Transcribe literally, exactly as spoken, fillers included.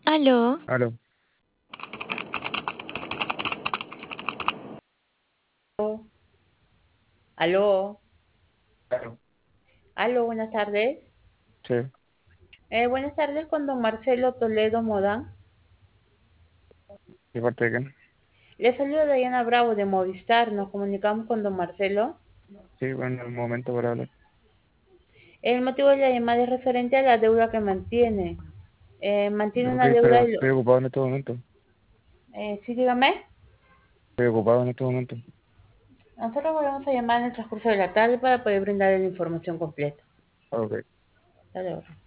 Aló, Aló, Aló, aló, aló, buenas tardes. sí, Eh, buenas tardes con don Marcelo Toledo Modán. ¿de parte de quién? Le saluda Diana Bravo de Movistar. Nos comunicamos con don Marcelo. Sí, bueno, el momento para hablar. El motivo de la llamada es referente a la deuda que mantiene. Eh, mantiene Ok, una deuda pero de... lo- estoy ocupado en este momento. Eh, sí, dígame. Estoy ocupado en este momento. Nosotros volvemos a llamar en el transcurso de la tarde para poder brindarle la información completa. Ok. Hasta luego.